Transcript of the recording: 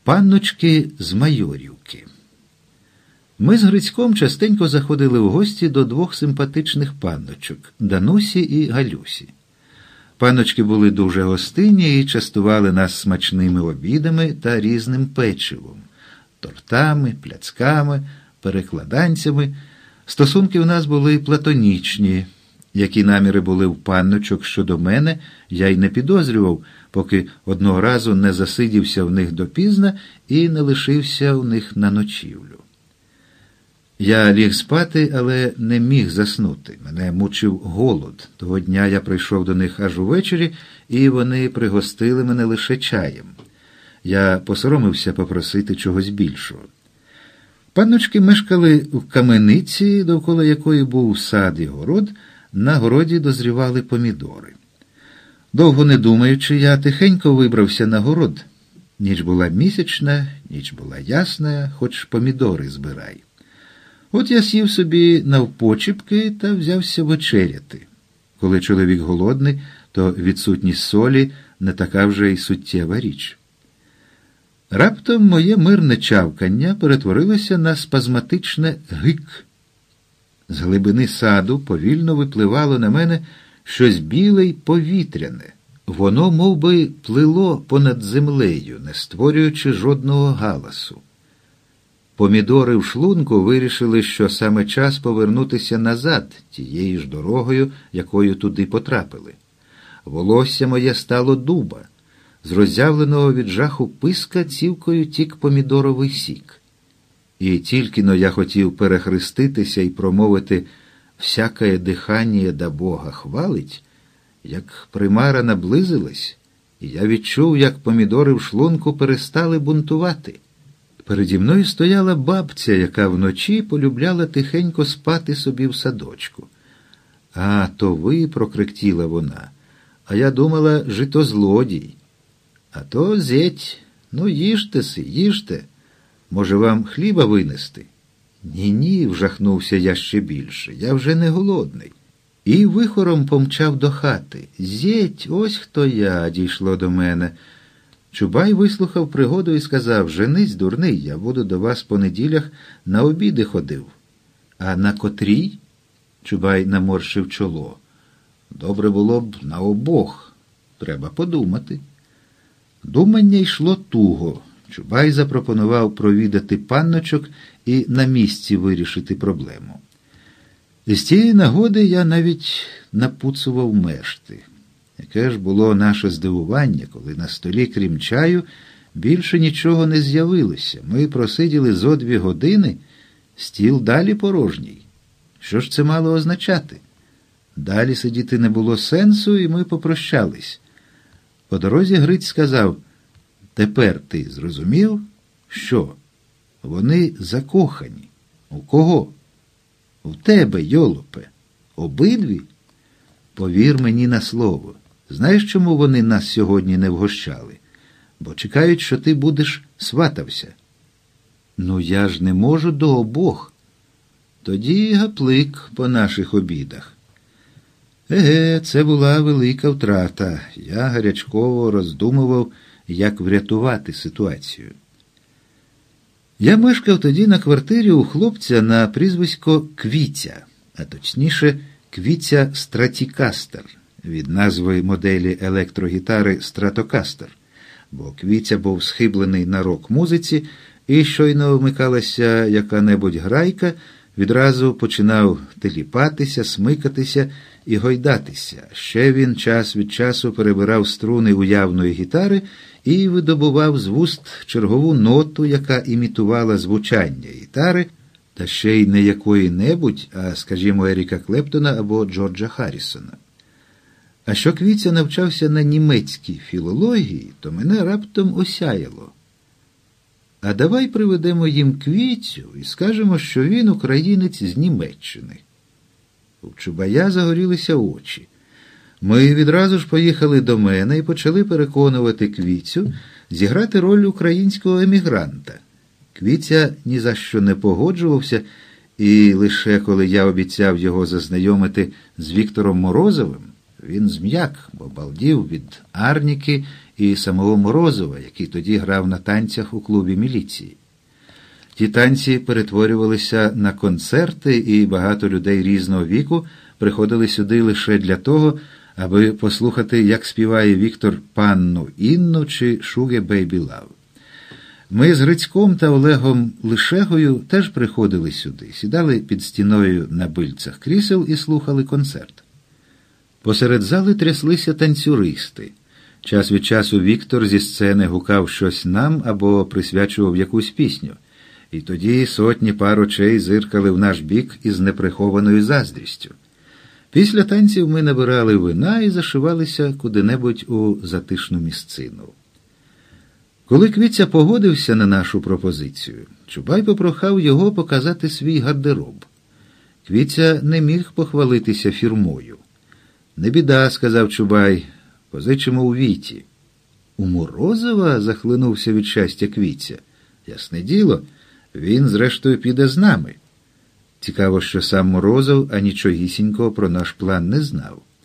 Панночки з Майорівки. Ми з Грицьком частенько заходили в гості до двох симпатичних панночок – Данусі і Галюсі. Панночки були дуже гостинні і частували нас смачними обідами та різним печивом – тортами, пляцками, перекладанцями. Стосунки в нас були платонічні. Які наміри були в панночок щодо мене, я й не підозрював, поки одного разу не засидівся в них допізна і не лишився в них на ночівлю. Я ліг спати, але не міг заснути. Мене мучив голод. Того дня я прийшов до них аж увечері, і вони пригостили мене лише чаєм. Я посоромився попросити чогось більшого. Панночки мешкали в камениці, довкола якої був сад і город. На городі дозрівали помідори. Довго не думаючи, я тихенько вибрався на город. Ніч була місячна, ніч була ясна, хоч помідори збирай. От я сів собі навпочіпки та взявся вечеряти. Коли чоловік голодний, то відсутність солі не така вже й суттєва річ. Раптом моє мирне чавкання перетворилося на спазматичне гик. З глибини саду повільно випливало на мене щось біле й повітряне. Воно мов би, плило понад землею, не створюючи жодного галасу. Помідори в шлунку вирішили, що саме час повернутися назад, тією ж дорогою, якою туди потрапили. Волосся моє стало дуба. З роззявленого від жаху писка цівкою тік помідоровий сік. І тільки-но я хотів перехреститися і промовити «всякое дихання да Бога хвалить», як примара наблизилась, і я відчув, як помідори в шлунку перестали бунтувати. Переді мною стояла бабця, яка вночі полюбляла тихенько спати собі в садочку. «А, то ви», – прокректіла вона, – «а я думала, житозлодій». «А то зять, ну їжте-си, їжте. Може, вам хліба винести?» «Ні-ні», – вжахнувся я ще більше, – «я вже не голодний». І вихором помчав до хати. «Зять, ось хто я», – дійшло до мене. Чубай вислухав пригоду і сказав: «Женись, дурний, я буду до вас по неділях на обіди ходив». «А на котрій?» – Чубай наморщив чоло. «Добре було б на обох. Треба подумати». Думання йшло туго. Чубай запропонував провідати панночок і на місці вирішити проблему. З цієї нагоди я навіть напуцував мешти. Яке ж було наше здивування, коли на столі, крім чаю, більше нічого не з'явилося. Ми просиділи зо 2 години, стіл далі порожній. Що ж це мало означати? Далі сидіти не було сенсу, і ми попрощались. По дорозі Гриць сказав: «Тепер ти зрозумів, що? Вони закохані. У кого? У тебе, йолопе. Обидві? Повір мені на слово. Знаєш, чому вони нас сьогодні не вгощали? Бо чекають, що ти будеш сватався». «Ну я ж не можу до обох. Тоді гаплик по наших обідах». Еге, це була велика втрата. Я гарячково роздумував, як врятувати ситуацію. Я мешкав тоді на квартирі у хлопця на прізвисько Квітя, а точніше Квітя Стратікастер, від назви моделі електрогітари Стратокастер, бо Квітя був схиблений на рок-музиці, і щойно вмикалася яка-небудь грайка, відразу починав теліпатися, смикатися і гойдатися. Ще він час від часу перебирав струни уявної гітари і видобував з вуст чергову ноту, яка імітувала звучання гітари, та ще й не якої-небудь, а, скажімо, Еріка Клептона або Джорджа Харрісона. А що Квітя навчався на німецькій філології, то мене раптом осяяло. А давай приведемо їм Квітю і скажемо, що він українець з Німеччини. У Чубая загорілися очі. Ми відразу ж поїхали до мене і почали переконувати Квітю зіграти роль українського емігранта. Квітя ні за що не погоджувався, і лише коли я обіцяв його зазнайомити з Віктором Морозовим, він зм'як, бо балдів від Арніки і самого Морозова, який тоді грав на танцях у клубі міліції. Ті танці перетворювалися на концерти, і багато людей різного віку приходили сюди лише для того, аби послухати, як співає Віктор «Панну Інну» чи «Шуге Бейбі Лав». Ми з Грицьком та Олегом Лишегою теж приходили сюди, сідали під стіною на бильцях крісел і слухали концерт. Посеред зали тряслися танцюристи. Час від часу Віктор зі сцени гукав щось нам або присвячував якусь пісню. І тоді сотні пар очей зиркали в наш бік із неприхованою заздрістю. Після танців ми набирали вина і зашивалися куди-небудь у затишну місцину. Коли Квітця погодився на нашу пропозицію, Чубай попрохав його показати свій гардероб. Квітця не міг похвалитися фірмою. «Не біда», – сказав Чубай, – «позичимо у Віті». «У Морозова?» – захлинувся від щастя Квітця. «Ясне діло, він, зрештою, піде з нами». Цікаво, що сам Морозов анічогісінького про наш план не знав.